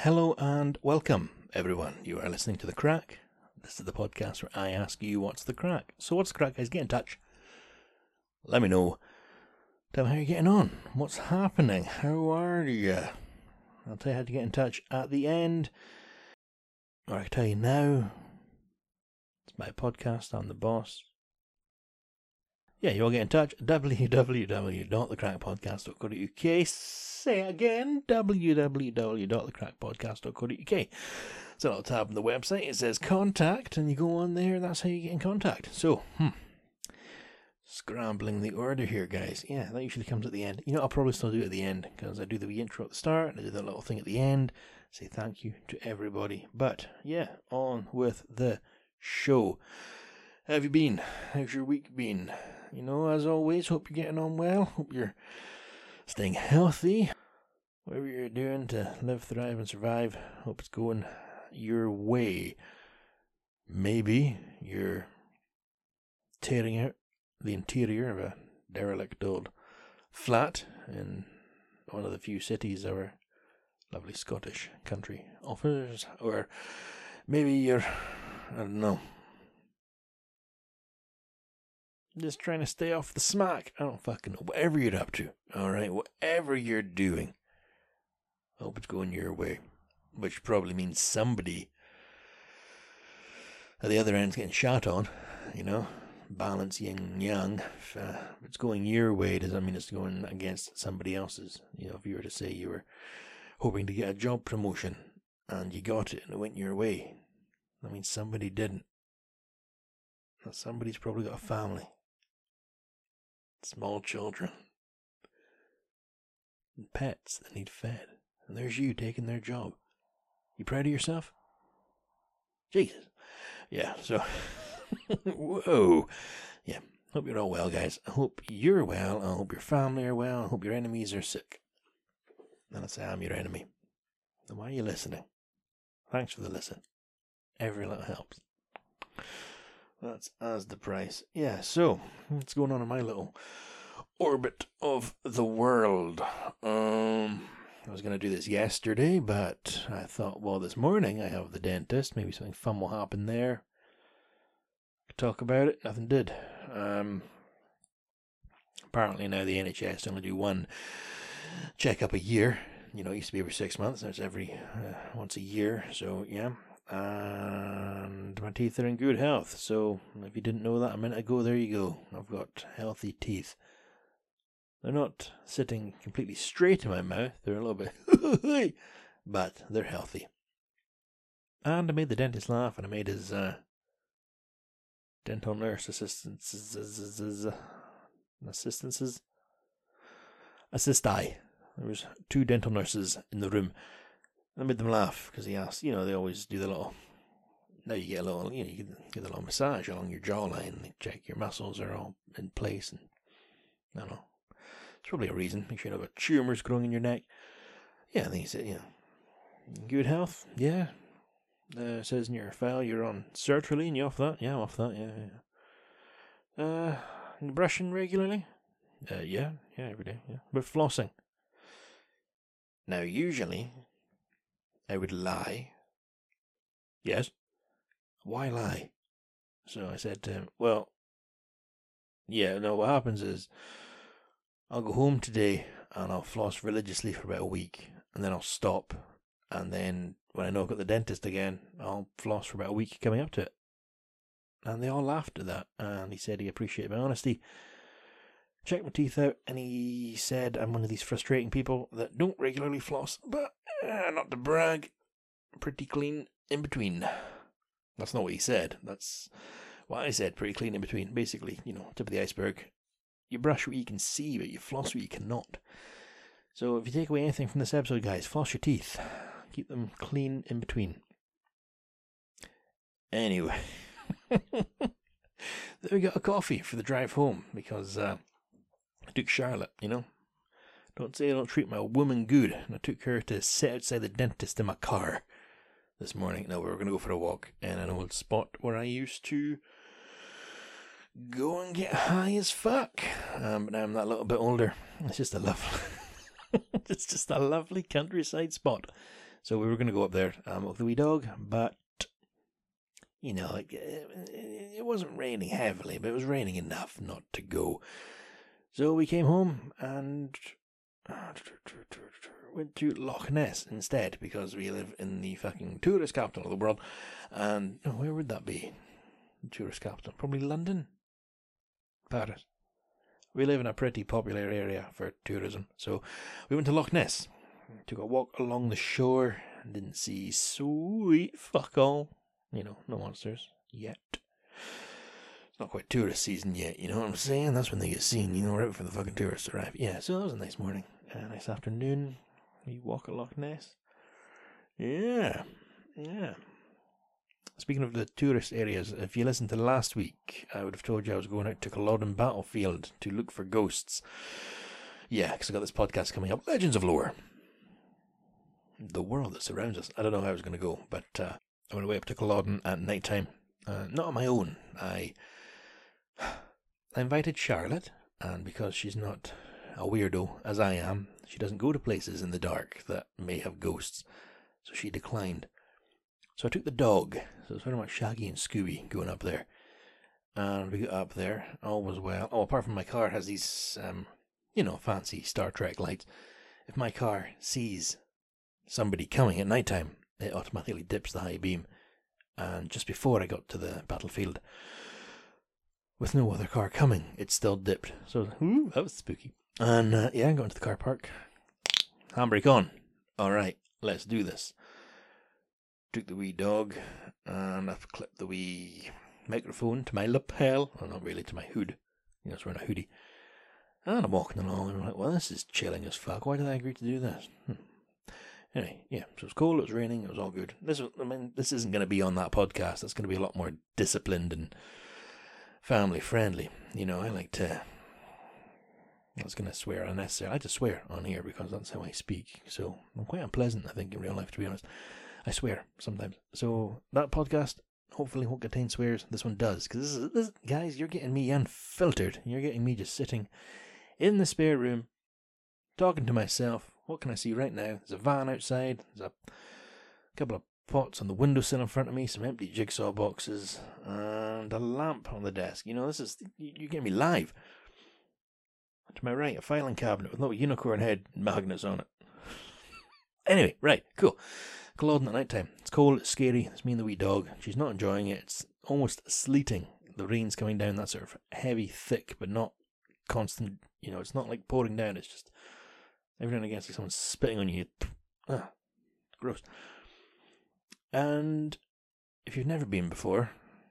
Hello and welcome, everyone. You are listening to The Crack. This is the podcast where I ask you what's the crack. So what's the crack, guys? Get in touch. Let me know. Tell me how you're getting on. What's happening? How are you? I'll tell you how to get in touch at the end. Or I can tell you now. It's my podcast. I'm the boss. Yeah, you all get in touch. www.thecrackpodcast.co.uk. Say it again. www.thecrackpodcast.co.uk. It's a little tab on the website. It says contact, and you go on there. That's how you get in contact. So, scrambling the order here, guys. Yeah, that usually comes at the end. You know, I'll probably still do it at the end, because I do the wee intro at the start, and I do that little thing at the end. Say thank you to everybody. But, yeah, on with the show. How have you been? How's your week been? You know, as always, hope you're getting on well. Hope you're staying healthy. Whatever you're doing to live, thrive, and survive, hope it's going your way. Maybe you're tearing out the interior of a derelict old flat in one of the few cities our lovely Scottish country offers. Or maybe you're, I don't know, just trying to stay off the smack. I don't fucking know. Whatever you're up to, alright? Whatever you're doing, I hope it's going your way. Which probably means somebody at the other end's getting shot on, you know? Balance yin and yang. If it's going your way, does that mean it's going against somebody else's? You know, if you were to say you were hoping to get a job promotion and you got it and it went your way, that means somebody didn't. And somebody's probably got a family. Small children. And pets that need fed. And there's you taking their job. You proud of yourself? Jesus. Yeah, so... Whoa. Yeah, hope you're all well, guys. I hope you're well. I hope your family are well. I hope your enemies are sick. And let's say I'm your enemy. Then why are you listening? Thanks for the listen. Every little helps. That's as the price. Yeah, so, what's going on in my little orbit of the world? I was going to do this yesterday, but I thought, well, this morning I have the dentist. Maybe something fun will happen there. Could talk about it. Nothing did. Apparently now the NHS only do one checkup a year. You know, it used to be every 6 months. Now it's every once a year. So, yeah. And my teeth are in good health. So if you didn't know that a minute ago, there you go. I've got healthy teeth. They're not sitting completely straight in my mouth. They're a little bit but they're healthy. And I made the dentist laugh, and I made his dental nurse assistances. There was 2 dental nurses in the room. I made them laugh because he asked, you know, they always do the little, now you get a little, you know, you get a little massage along your jawline. They check your muscles are all in place, and I don't know. It's probably a reason. Make sure you don't have tumours growing in your neck. Yeah, I think he said, you know, good health. Yeah. Says in your file you're on sertraline. You off that? Yeah, I'm off that. Yeah. Brushing regularly? Yeah, every day. Yeah. But flossing. Now, usually, I would lie. Yes. Why lie? So I said to him, well, yeah, no, what happens is I'll go home today and I'll floss religiously for about a week, and then I'll stop, and then when I know I've got the dentist again, I'll floss for about a week coming up to it. And they all laughed at that, and he said he appreciated my honesty. Checked my teeth out, and he said I'm one of these frustrating people that don't regularly floss, but not to brag, pretty clean in between. That's not what he said. That's what I said, pretty clean in between. Basically, you know, tip of the iceberg. You brush what you can see, but you floss what you cannot. So if you take away anything from this episode, guys, floss your teeth. Keep them clean in between. Anyway. Then we got a coffee for the drive home, because I took Charlotte, you know. Don't say I don't treat my woman good. And I took her to sit outside the dentist in my car this morning. Now we were going to go for a walk in an old spot where I used to go and get high as fuck. But now I'm that little bit older. It's just a lovely countryside spot. So we were going to go up there with the wee dog, but, you know, it wasn't raining heavily, but it was raining enough not to go. So we came home and went to Loch Ness instead, because we live in the fucking tourist capital of the world. And where would that be? Tourist capital? Probably London? Paris. We live in a pretty popular area for tourism. So we went to Loch Ness. Took a walk along the shore. Didn't see sweet fuck all. No monsters. Yet. It's not quite tourist season yet, you know what I'm saying? That's when they get seen, right before the fucking tourists arrive. Yeah, so that was a nice morning. A nice afternoon. We walk at Loch Ness. Yeah. Speaking of the tourist areas, if you listened to last week, I would have told you I was going out to Culloden Battlefield to look for ghosts. Yeah, because I got this podcast coming up, Legends of Lore. The world that surrounds us. I don't know how I was going to go, but I went away up to Culloden at night time. Not on my own. I invited Charlotte, and because she's not a weirdo as I am, she doesn't go to places in the dark that may have ghosts, so she declined. So I took the dog, so it's very much Shaggy and Scooby going up there. And we got up there, all was well. Oh, apart from my car has these, fancy Star Trek lights. If my car sees somebody coming at night time, it automatically dips the high beam. And just before I got to the battlefield, with no other car coming, it still dipped. So, that was spooky. And, I got into the car park. Handbrake on. Alright, let's do this. Took the wee dog, and I've clipped the wee microphone to my lapel. Well, not really, to my hood. I was wearing a hoodie. And I'm walking along, and I'm like, well, this is chilling as fuck. Why did I agree to do this? Anyway, yeah, so it was cold, it was raining, it was all good. This isn't going to be on that podcast. It's going to be a lot more disciplined and family friendly. I like to... I was going to swear unnecessarily. I like to swear on here because that's how I speak. So I'm quite unpleasant, I think, in real life, to be honest. I swear sometimes. So that podcast hopefully won't contain swears. This one does. Because this, guys, you're getting me unfiltered. You're getting me just sitting in the spare room, talking to myself. What can I see right now? There's a van outside. There's a couple of pots on the windowsill in front of me. Some empty jigsaw boxes. And a lamp on the desk. You're getting me live. To my right, a filing cabinet with little unicorn head magnets on it. Anyway, right, cool. Culloden at night time. It's cold, it's scary. It's me and the wee dog. She's not enjoying it. It's almost sleeting. The rain's coming down, that sort of heavy, thick, but not constant. It's not like pouring down. It's just every now and again, it's like someone's spitting on you. Gross. And if you've never been before,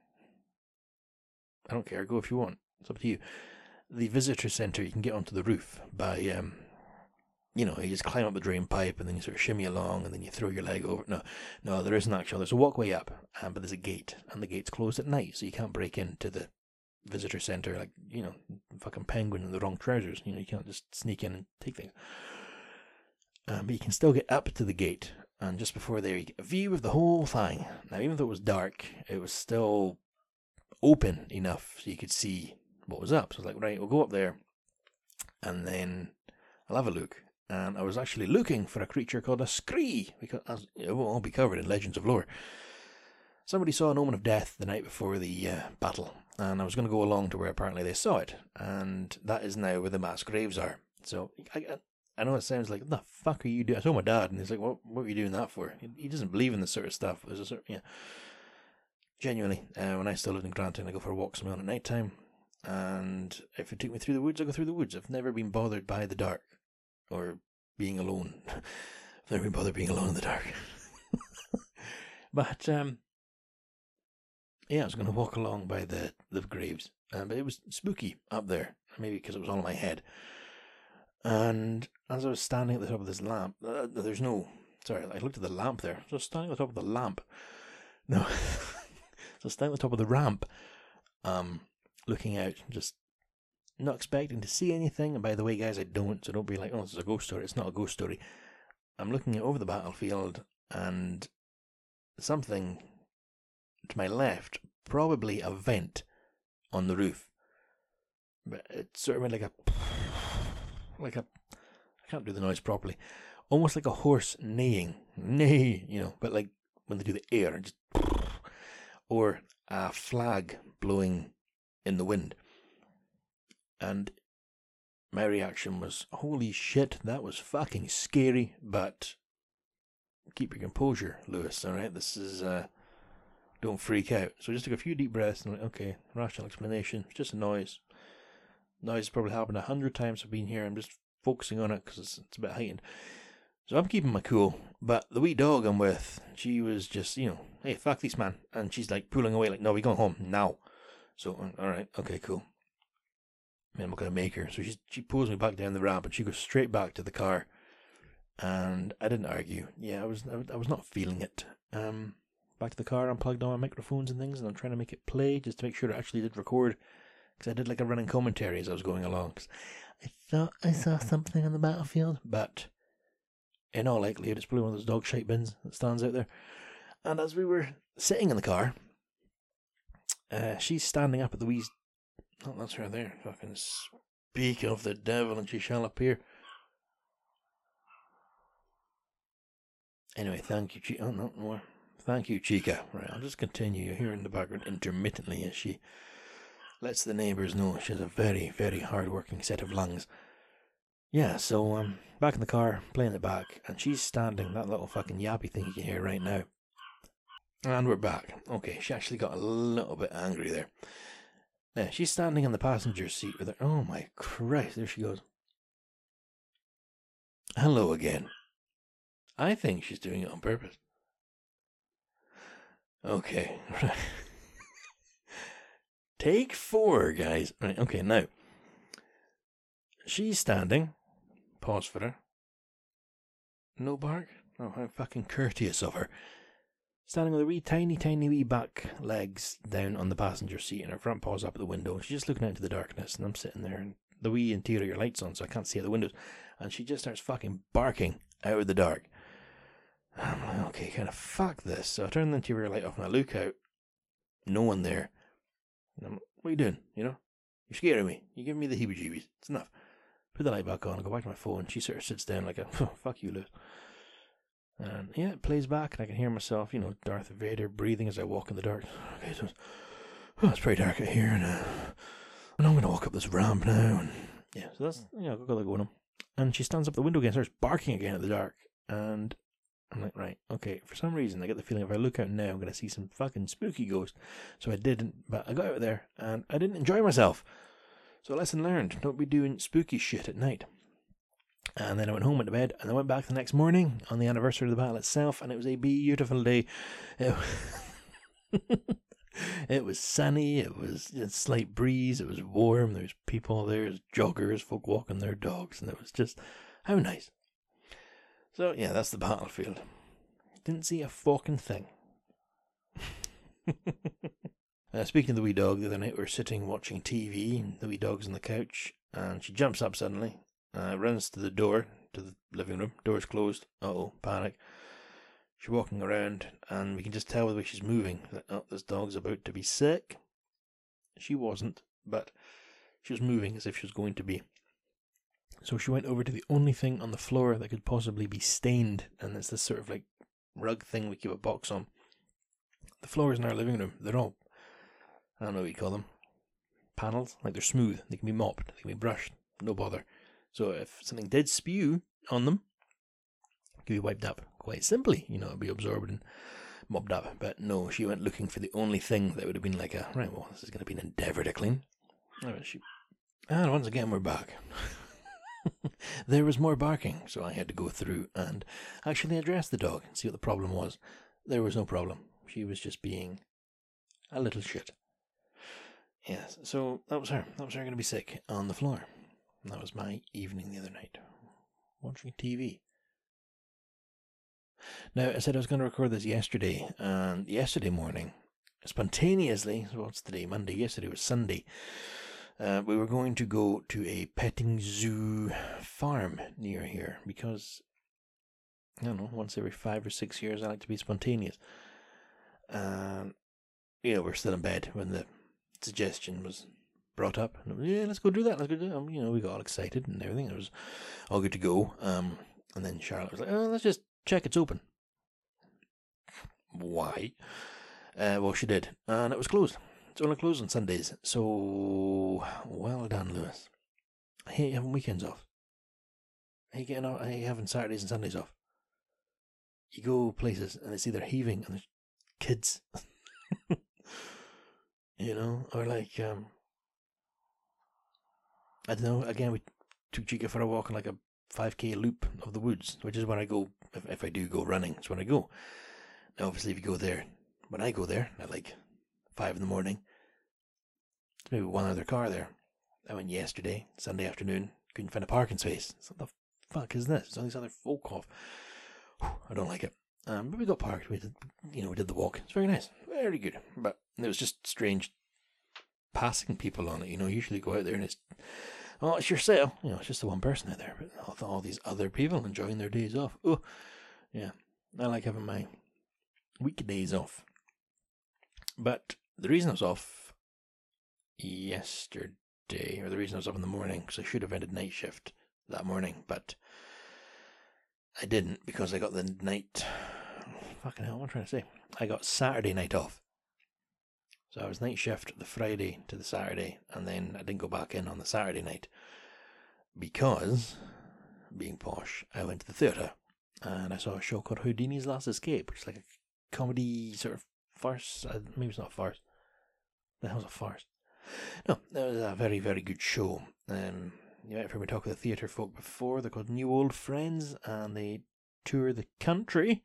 I don't care. Go if you want. It's up to you. The visitor centre, you can get onto the roof by, you just climb up the drain pipe and then you sort of shimmy along and then you throw your leg over. No, there isn't actually. There's a walkway up, but there's a gate, and the gate's closed at night, so you can't break into the visitor centre like, fucking penguin in the wrong trousers. You can't just sneak in and take things. But you can still get up to the gate, and just before there you get a view of the whole thing. Now, even though it was dark, it was still open enough so you could see what was up. So I was like, right, we'll go up there, and then I'll have a look. And I was actually looking for a creature called a scree, because it will all be covered in Legends of Lore. Somebody saw an omen of death the night before the battle, and I was going to go along to where apparently they saw it, and that is now where the mass graves are. So I know it sounds like, what the fuck are you doing? I told my dad, and he's like, what are you doing that for? He doesn't believe in this sort of stuff. There's a sort, Genuinely, when I still lived in Granton, I go for walks on my own at night time, and if it took me through the woods, I go through the woods. I've never been bothered by the dark. Or being alone. I've never been bothered being alone in the dark. But, I was going to walk along by the graves. But it was spooky up there. Maybe because it was all in my head. And as I was standing at the top of this lamp, I looked at the lamp there. So I was standing at the top of the lamp. No. So I was standing at the top of the ramp. Looking out, just not expecting to see anything. And by the way, guys, I don't. So don't be like, oh, this is a ghost story. It's not a ghost story. I'm looking over the battlefield, and something to my left, probably a vent on the roof. But it sort of went like a, I can't do the noise properly. almost like a horse neighing, neigh, but like when they do the air, just, or a flag blowing in the wind. And my reaction was, holy shit, that was fucking scary, but keep your composure, Lewis, alright? This is, don't freak out. So I just took a few deep breaths and went, okay, rational explanation, it's just a noise. Noise has probably happened 100 times I've been here. I'm just focusing on it because it's a bit heightened. So I'm keeping my cool, but the wee dog I'm with, she was just, hey, fuck this, man. And she's like pulling away, like, no, we're going home now. So, alright, okay, cool. I'm not going to make her. So she pulls me back down the ramp and she goes straight back to the car. And I didn't argue. Yeah, I was not feeling it. Back to the car, unplugged all my microphones and things, and I'm trying to make it play just to make sure it actually did record. Because I did like a running commentary as I was going along. Cause I thought I saw something on the battlefield, but in all likelihood, it's probably one of those dog shite bins that stands out there. And as we were sitting in the car, she's standing up at the wee... Oh, that's her there. Fucking speak of the devil and she shall appear. Anyway, thank you, Chica. Oh, no more. Thank you, Chica. Right, I'll just continue. You hear in the background intermittently as she lets the neighbours know she has a very, very hard-working set of lungs. Yeah, so back in the car, playing it back, and she's standing, that little fucking yappy thing you can hear right now. And we're back. Okay, she actually got a little bit angry there. Now, she's standing in the passenger seat with her... Oh my Christ, there she goes. Hello again. I think she's doing it on purpose. Okay. Take 4, guys. Right, okay, now. She's standing. Pause for her. No bark? Oh, how fucking courteous of her. Standing with her wee tiny wee back legs down on the passenger seat and her front paws up at the window. She's just looking out into the darkness and I'm sitting there and the wee interior lights on so I can't see out the windows. And she just starts fucking barking out of the dark. I'm like, okay, kind of fuck this. So I turn the interior light off and I look out. No one there. And I'm like, what are you doing? You're scaring me. You're giving me the heebie-jeebies. It's enough. Put the light back on. I go back to my phone. She sort of sits down like a, fuck you, Lewis. And yeah, it plays back and I can hear myself, Darth Vader breathing as I walk in the dark. Okay, so it's pretty dark out here and I'm going to walk up this ramp now. And yeah, so that's, I've got that going on. And she stands up the window again, starts barking again at the dark. And I'm like, right, okay, for some reason I get the feeling if I look out now I'm going to see some fucking spooky ghost. So I didn't, but I got out there and I didn't enjoy myself. So lesson learned, don't be doing spooky shit at night. And then I went home, went to bed, and I went back the next morning on the anniversary of the battle itself, and it was a beautiful day. It was sunny, it was a slight breeze, it was warm, there was people there, was joggers, folk walking their dogs, and it was just, how nice. So, yeah, that's the battlefield. Didn't see a fucking thing. Speaking of the wee dog, the other night we were sitting watching TV, and the wee dog's on the couch, and she jumps up suddenly, runs to the door, to the living room, door's closed, panic. She's walking around, and we can just tell by the way she's moving that, this dog's about to be sick. She wasn't, but she was moving as if she was going to be. So she went over to the only thing on the floor that could possibly be stained, and it's this sort of like rug thing we keep a box on. The floors in our living room, they're all, I don't know what you call them, panels, like they're smooth, they can be mopped, they can be brushed, no bother. So if something did spew on them, it could be wiped up quite simply, it'd be absorbed and mopped up. But no, she went looking for the only thing that would have been like right, well, this is going to be an endeavour to clean. And once again, we're back. There was more barking, so I had to go through and actually address the dog and see what the problem was. There was no problem. She was just being a little shit. Yes, so that was her. That was her going to be sick on the floor. And that was my evening the other night, watching TV. Now, I said I was going to record this yesterday, and yesterday morning, spontaneously, so what's today, Monday, yesterday was Sunday, we were going to go to a petting zoo farm near here, because, I don't know, once every 5 or 6 years I like to be spontaneous. And, we're still in bed when the suggestion was brought up. And let's go do that, we got all excited and everything. It was all good to go. And then Charlotte was like, oh, let's just check it's open. Why? Well, she did. And it was closed. It's only closed on Sundays. So, well done, Lewis. I hate having weekends off. I hate having Saturdays and Sundays off. You go places and it's either heaving and there's kids. You know, or like, I don't know, again, we took Chica for a walk on like a 5k loop of the woods, which is when I go, if I do go running, it's when I go. Now, obviously, if you go there, when I go there at like 5 in the morning, there's maybe one other car there. I went yesterday, Sunday afternoon, couldn't find a parking space. So what the fuck is this? There's all these other folk off. I don't like it. But we got parked. We did the walk. It's very nice, very good. But it was just strange passing people on it. You usually go out there and it's your sale. It's just the one person out there. But all these other people enjoying their days off. Oh, yeah. I like having my weekdays off. But the reason I was off yesterday, or the reason I was up in the morning, because I should have ended night shift that morning, but I didn't because I got the night. Fucking hell, what am I trying to say? I got Saturday night off. So I was night shift the Friday to the Saturday, and then I didn't go back in on the Saturday night because, being posh, I went to the theatre and I saw a show called Houdini's Last Escape, which is like a comedy sort of farce. Maybe it's not a farce. The hell's a farce? No, it was a very, very good show. You might have heard me talk with the theatre folk before. They're called New Old Friends, and they tour the country.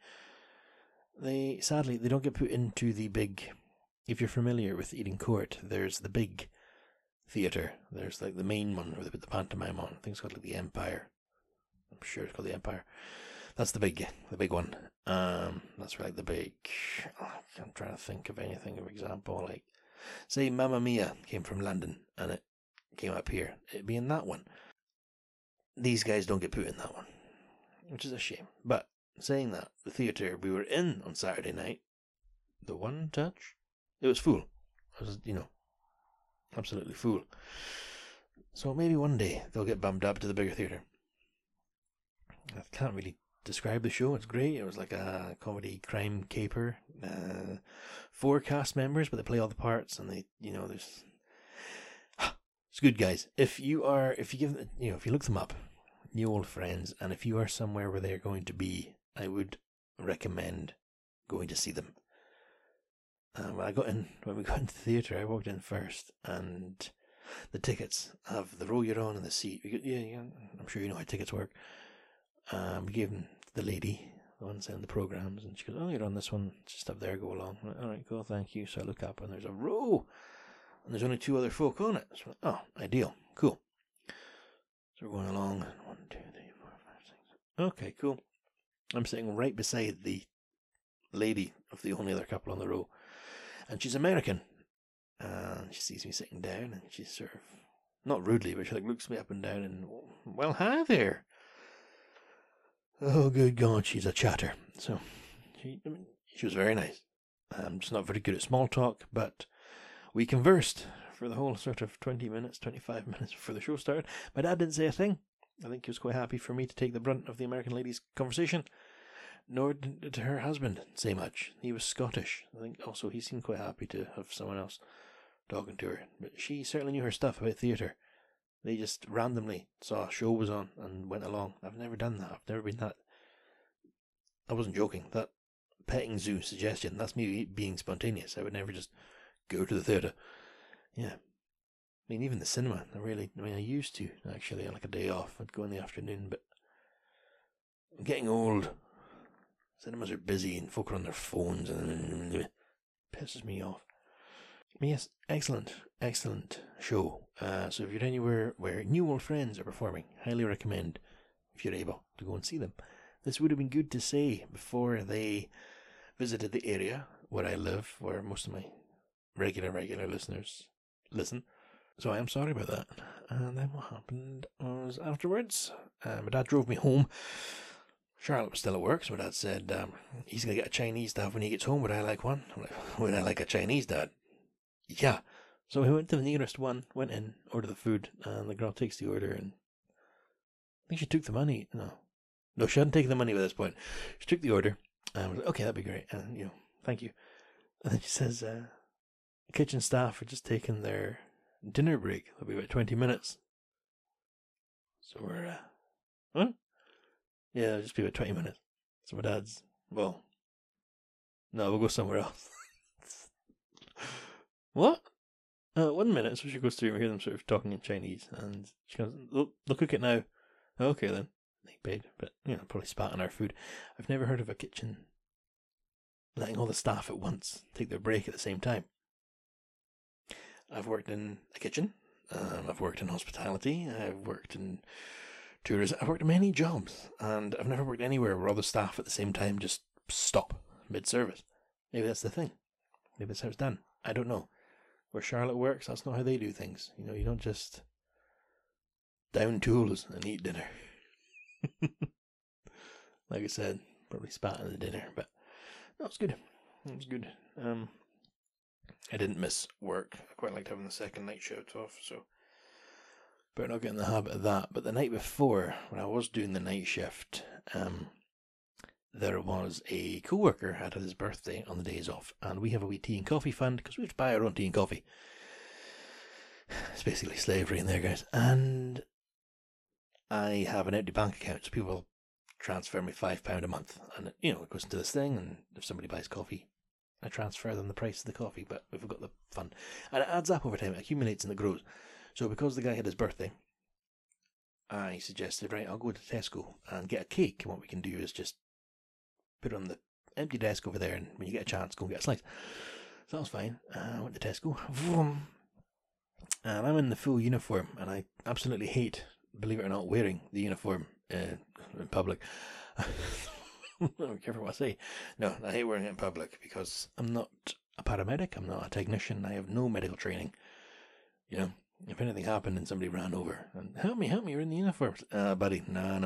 Sadly, they don't get put into the big. If you're familiar with Eden Court, there's the big theatre. There's like the main one where they put the pantomime on. I think it's called like the Empire. I'm sure it's called the Empire. That's the big one. That's like the big. I'm trying to think of anything of example. Like, say, Mamma Mia came from London and it came up here. It'd be in that one. These guys don't get put in that one, which is a shame. But saying that, the theatre we were in on Saturday night, the One Touch, it was full. It was, absolutely full. So maybe one day they'll get bumped up to the bigger theatre. I can't really describe the show. It's great. It was like a comedy crime caper. 4 cast members, but they play all the parts, and there's. It's good, guys. If you look them up, New Old Friends, and if you are somewhere where they're going to be, I would recommend going to see them. When we got into the theatre, I walked in first, and the tickets have the row you're on and the seat. I'm sure you know how tickets work. We gave them to the lady, the one sending the programs, and she goes, "Oh, you're on this one, just up there, go along." I'm like, all right, cool, thank you. So I look up, and there's a row, and there's only 2 other folk on it. So, ideal, cool. So we're going along, 1, 2, 3, 4, 5, 6. Okay, cool. I'm sitting right beside the lady of the only other couple on the row, and she's American. And she sees me sitting down, and she's sort of, not rudely, but she looks me up and down, and, well, hi there. Oh, good God, she's a chatter. So, she was very nice. I'm just not very good at small talk, but we conversed for the whole sort of 20 minutes, 25 minutes before the show started. My dad didn't say a thing. I think he was quite happy for me to take the brunt of the American lady's conversation. Nor did her husband say much. He was Scottish. I think also he seemed quite happy to have someone else talking to her. But she certainly knew her stuff about theatre. They just randomly saw a show was on and went along. I've never done that. I've never been that. I wasn't joking. That petting zoo suggestion, that's me being spontaneous. I would never just go to the theatre. Yeah. I mean, even the cinema, I used to, actually, on like a day off. I'd go in the afternoon, but I'm getting old. Cinemas are busy and folk are on their phones and it pisses me off. But yes, excellent show. So if you're anywhere where New Old Friends are performing, highly recommend, if you're able, to go and see them. This would have been good to say before they visited the area where I live, where most of my regular listeners listen. So I am sorry about that. And then what happened was afterwards, my dad drove me home. Charlotte was still at work, so my dad said he's going to get a Chinese to have when he gets home. Would I like one? I'm like, would I like a Chinese, Dad? Yeah. So we went to the nearest one, went in, ordered the food, and the girl takes the order, and I think she took the money. No, No, she hadn't taken the money by this point. She took the order and was like, okay, that'd be great. And, thank you. And then she says, kitchen staff are just taking their dinner break. It'll be about 20 minutes. So we're, huh? Yeah, it'll just be about 20 minutes. So my dad's, well, no, we'll go somewhere else. What? 1 minute. So she goes through and we hear them sort of talking in Chinese. And she goes, they'll cook it now. Okay then. They paid, but probably spat on our food. I've never heard of a kitchen letting all the staff at once take their break at the same time. I've worked in a kitchen. I've worked in hospitality. I've worked in tourism. I've worked in many jobs, and I've never worked anywhere where all the staff at the same time just stop mid-service. Maybe that's the thing. Maybe that's how it's done. I don't know. Where Charlotte works, that's not how they do things. You don't just down tools and eat dinner. Like I said, probably spat in the dinner, but no, it's good. It was good. I didn't miss work. I quite liked having the second night shift off, so better not get in the habit of that. But the night before, when I was doing the night shift, there was a co-worker had his birthday on the days off, and we have a wee tea and coffee fund because we have to buy our own tea and coffee. It's basically slavery in there, guys. And I have an empty bank account, so people transfer me £5 a month, and it goes into this thing, and if somebody buys coffee, I transfer them the price of the coffee, but we've got the fund. And it adds up over time, it accumulates and it grows. So because the guy had his birthday, I suggested, right, I'll go to Tesco and get a cake, and what we can do is just put it on the empty desk over there, and when you get a chance, go and get a slice. So that was fine. I went to Tesco, and I'm in the full uniform, and I absolutely hate, believe it or not, wearing the uniform in public. Be careful what I say. No, I hate wearing it in public because I'm not a paramedic, I'm not a technician, I have no medical training. If anything happened and somebody ran over and help me, you're in the uniform. Buddy, no.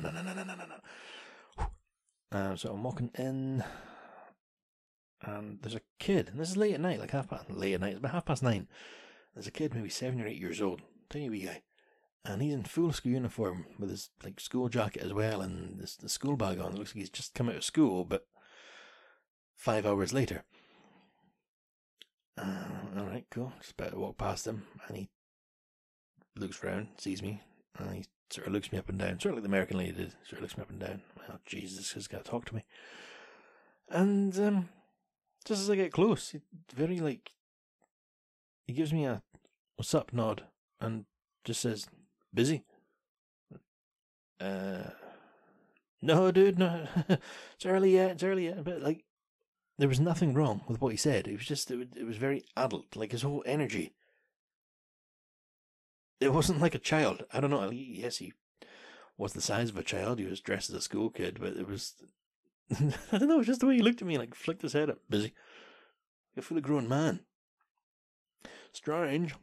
So I'm walking in, and there's a kid, and this is late at night, it's about 9:30. There's a kid, maybe 7 or 8 years old, tiny wee guy, and he's in full school uniform with his school jacket as well, and the school bag on. It looks like he's just come out of school, but 5 hours later. All right, cool. Just about to walk past him, and he looks round, sees me, and he sort of looks me up and down, sort of like the American lady did. Sort of looks me up and down. Oh, Jesus, he's got to talk to me. And just as I get close, he gives me a what's up nod, and just says, busy? No, dude, no. It's early yet. But there was nothing wrong with what he said. It was just, it was very adult. His whole energy. It wasn't like a child. I don't know. Yes, he was the size of a child. He was dressed as a school kid, but it was, I don't know, it was just the way he looked at me, flicked his head up. Busy. A fully grown man. Strange.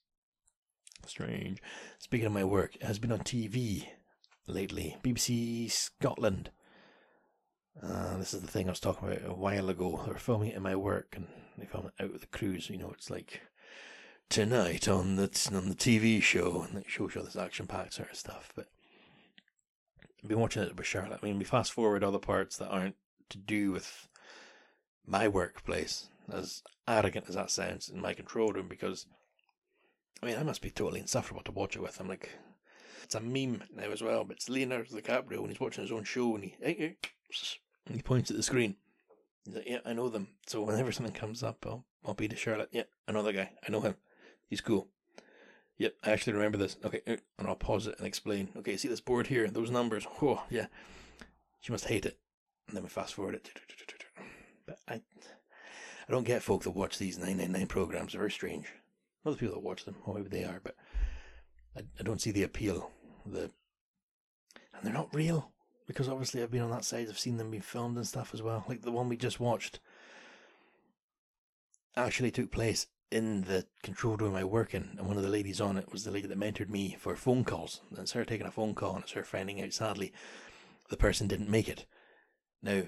Speaking of my work, it has been on TV lately. BBC Scotland. This is the thing I was talking about a while ago. They were filming it in my work, and they filmed it out with the crews. It's like tonight on the TV show, and it shows you all this action-packed sort of stuff. But I've been watching it with Charlotte. We fast forward all the parts that aren't to do with my workplace, as arrogant as that sounds, in my control room, because I must be totally insufferable to watch it with. I'm it's a meme now as well, but it's Leonardo DiCaprio when he's watching his own show, and he points at the screen. He's like, yeah, I know them. So whenever something comes up, I'll be to Charlotte. Yeah, I know that guy. I know him. He's cool. Yep, I actually remember this. Okay, and I'll pause it and explain. Okay, see this board here? Those numbers. Oh, yeah. She must hate it. And then we fast forward it. But I don't get folk that watch these 999 programs. They're very strange. Other people that watch them, or maybe they are, but I don't see the appeal. And they're not real, because obviously I've been on that side. I've seen them being filmed and stuff as well. Like the one we just watched actually took place in the control room I work in, and one of the ladies on it was the lady that mentored me for phone calls. And it's her taking a phone call, and it's her finding out, sadly, the person didn't make it. Now,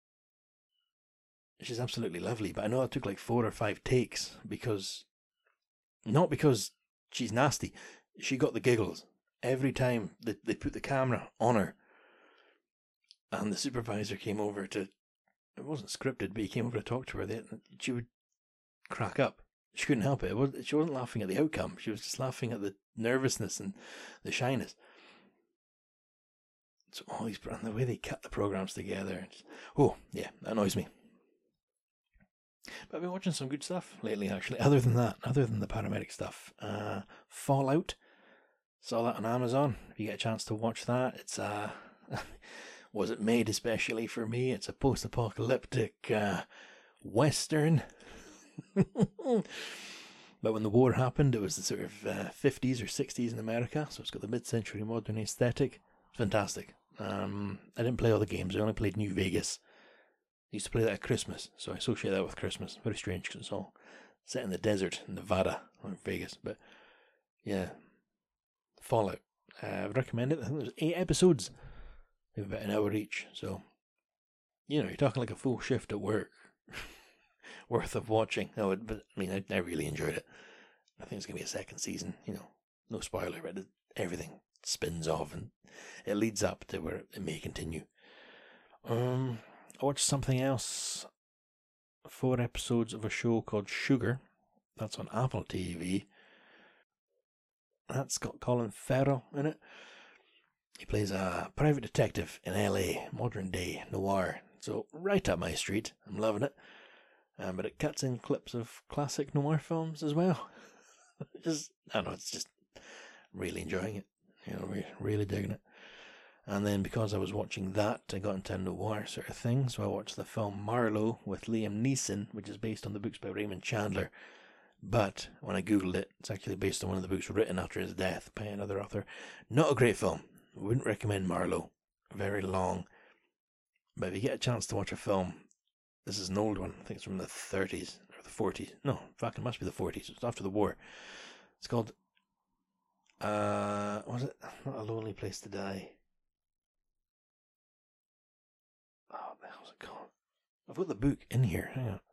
she's absolutely lovely, but I know it took 4 or 5 takes, not because she's nasty. She got the giggles every time they put the camera on her. And the supervisor came over to, it wasn't scripted, but he came over to talk to her. She would crack up. She couldn't help it. She wasn't laughing at the outcome. She was just laughing at the nervousness and the shyness. So all these, and the way they cut the programs together. Oh, yeah, that annoys me. But I've been watching some good stuff lately, actually. Other than the paramedic stuff. Fallout. Saw that on Amazon. If you get a chance to watch that, it's was it made especially for me? It's a post-apocalyptic western. But when the war happened, it was the sort of 50s or 60s in America, so it's got the mid-century modern aesthetic. It's fantastic. I didn't play all the games. I only played New Vegas. I used to play that at Christmas, so I associate that with Christmas. Very strange, because it's all set in the desert in Nevada or Vegas. But yeah, Fallout. I would recommend it. I think there's 8 episodes. They have about an hour each, so you're talking like a full shift at work worth of watching. But I mean, I really enjoyed it. I think it's going to be a second season. No spoiler, but everything spins off and it leads up to where it may continue. I watched something else. 4 episodes of a show called Sugar. That's on Apple TV. That's got Colin Farrell in it. He plays a private detective in LA, modern day noir. So right up my street. I'm loving it. But it cuts in clips of classic noir films as well. It's just really enjoying it. Really digging it. And then because I was watching that, I got into a noir sort of thing. So I watched the film Marlowe with Liam Neeson, which is based on the books by Raymond Chandler. But when I googled it, it's actually based on one of the books written after his death by another author. Not a great film. Wouldn't recommend Marlowe. Very long. But if you get a chance to watch a film, this is an old one. I think it's from the 30s or the 40s. No, in fact, it must be the 40s. It's after the war. It's called, was it? Not A Lonely Place to Die. Oh, what the hell's it called? I've got the book in here. Hang on.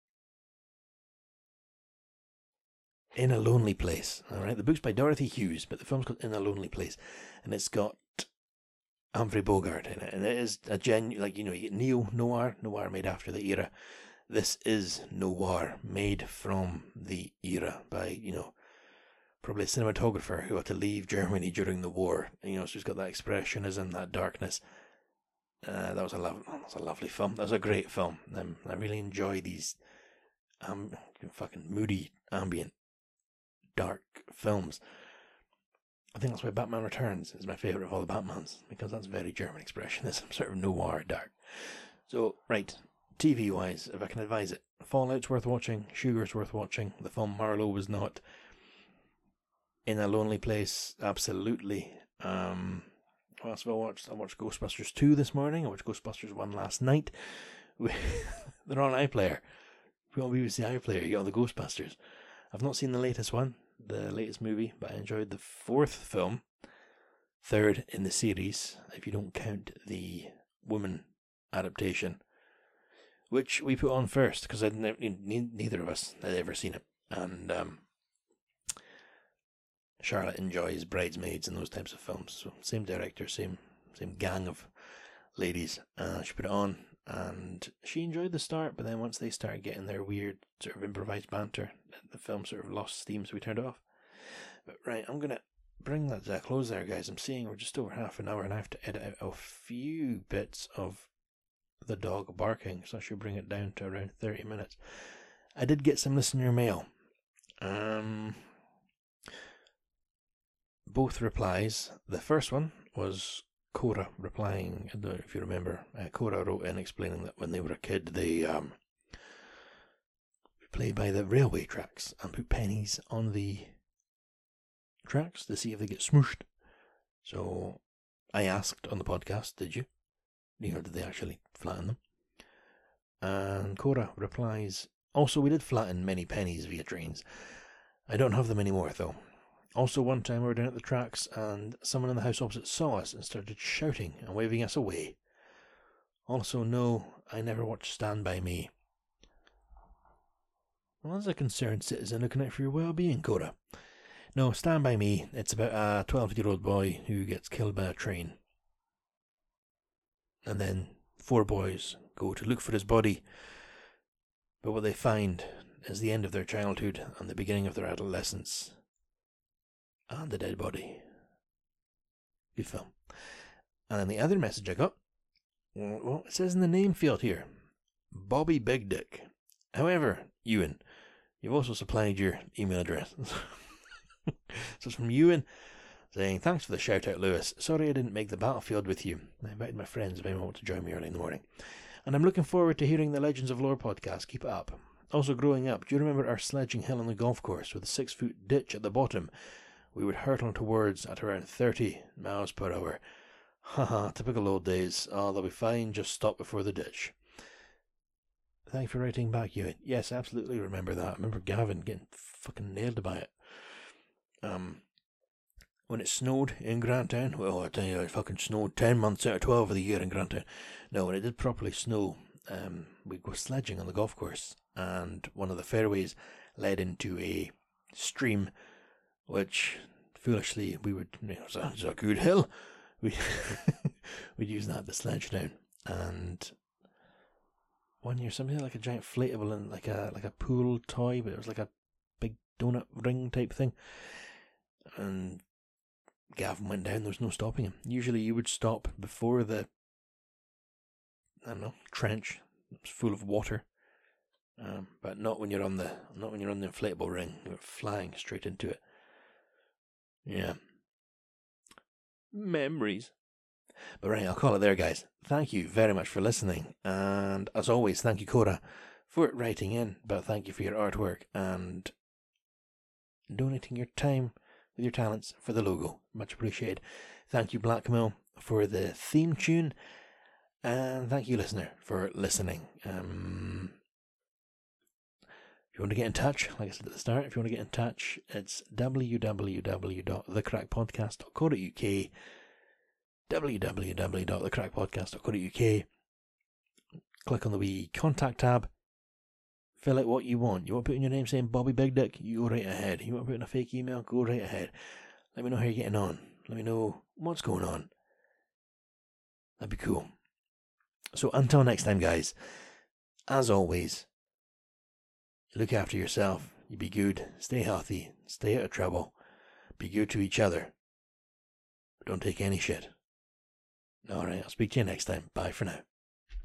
In a Lonely Place. All right, the book's by Dorothy Hughes, but the film's called In a Lonely Place, and it's got Humphrey Bogart in it, and it is a genuine, you get neo-noir, noir made after the era. This is noir made from the era by, probably a cinematographer who had to leave Germany during the war. So he's got that expressionism, that darkness. That was a lovely film. That was a great film. I really enjoy these fucking moody, ambient, dark films. I think that's why Batman Returns is my favourite of all the Batmans, because that's very German expressionism, sort of noir, dark. So, right, TV-wise, if I can advise it, Fallout's worth watching, Sugar's worth watching, the film Marlowe was not. In a Lonely Place, absolutely. What else have I watched? I watched Ghostbusters 2 this morning, I watched Ghostbusters 1 last night. They're on iPlayer. If you want BBC iPlayer, you got the Ghostbusters. I've not seen the latest one, the latest movie, but I enjoyed the 4th film, 3rd in the series, if you don't count the Woman adaptation, which we put on first, because neither of us had ever seen it, and Charlotte enjoys Bridesmaids and those types of films, so same director, same gang of ladies. She put it on, and she enjoyed the start, but then once they started getting their weird sort of improvised banter, the film sort of lost steam, so we turned it off. But right, I'm going to bring that to a close there, guys. I'm seeing we're just over half an hour, and I have to edit out a few bits of the dog barking, so I should bring it down to around 30 minutes. I did get some listener mail. Both replies. The first one was Cora replying. I don't know if you remember. Cora wrote in explaining that when they were a kid, they played by the railway tracks and put pennies on the tracks to see if they get smooshed. So I asked on the podcast, did you? Did they actually flatten them? And Cora replies, also we did flatten many pennies via trains. I don't have them anymore though. Also, one time we were down at the tracks and someone in the house opposite saw us and started shouting and waving us away. Also, no, I never watched Stand By Me. Well, as a concerned citizen looking out for your well-being, Cora. No, Stand By Me, it's about a 12-year-old boy who gets killed by a train. And then 4 boys go to look for his body. But what they find is the end of their childhood and the beginning of their adolescence. And the dead body. Good film. And then the other message I got, well, it says in the name field here, Bobby Big Dick. However, Ewan, you've also supplied your email address. So it's from Ewan, saying, thanks for the shout out, Lewis. Sorry I didn't make the battlefield with you. I invited my friends if anyone wanted to join me early in the morning. And I'm looking forward to hearing the Legends of Lore podcast. Keep it up. Also, growing up, do you remember our sledging hill on the golf course with a 6-foot ditch at the bottom? We would hurtle towards at around 30 miles per hour. Haha, typical old days. Oh, they'll be fine, just stop before the ditch. Thank you for writing back, Ewan. Yes, absolutely remember that. I remember Gavin getting fucking nailed by it. When it snowed in Grantown, well, I tell you, it fucking snowed 10 months out of 12 of the year in Grantown. No, when it did properly snow, we'd go sledging on the golf course, and one of the fairways led into a stream, which, foolishly, we would, it's a good hill, we'd use that to sledge down. And one year, something like a giant inflatable and like a pool toy, but it was like a big donut ring type thing. And Gavin went down, there was no stopping him. Usually you would stop before the, trench. It was full of water. But not when you're on the inflatable ring. You're flying straight into it. Yeah. Memories. But right, I'll call it there, guys. Thank you very much for listening. And as always, thank you, Cora, for writing in. But thank you for your artwork and donating your time with your talents for the logo. Much appreciated. Thank you, Blackmill, for the theme tune. And thank you, listener, for listening. If you want to get in touch, like I said at the start, if you want to get in touch, it's www.thecrackpodcast.co.uk, www.thecrackpodcast.co.uk. Click on the wee contact tab, fill out what you want. You want to put in your name saying Bobby Big Dick, you go right ahead. You want to put in a fake email, go right ahead. Let me know how you're getting on. Let me know what's going on. That'd be cool. So until next time, guys, as always, look after yourself. You be good, stay healthy, stay out of trouble, be good to each other. Don't take any shit. Alright, I'll speak to you next time. Bye for now.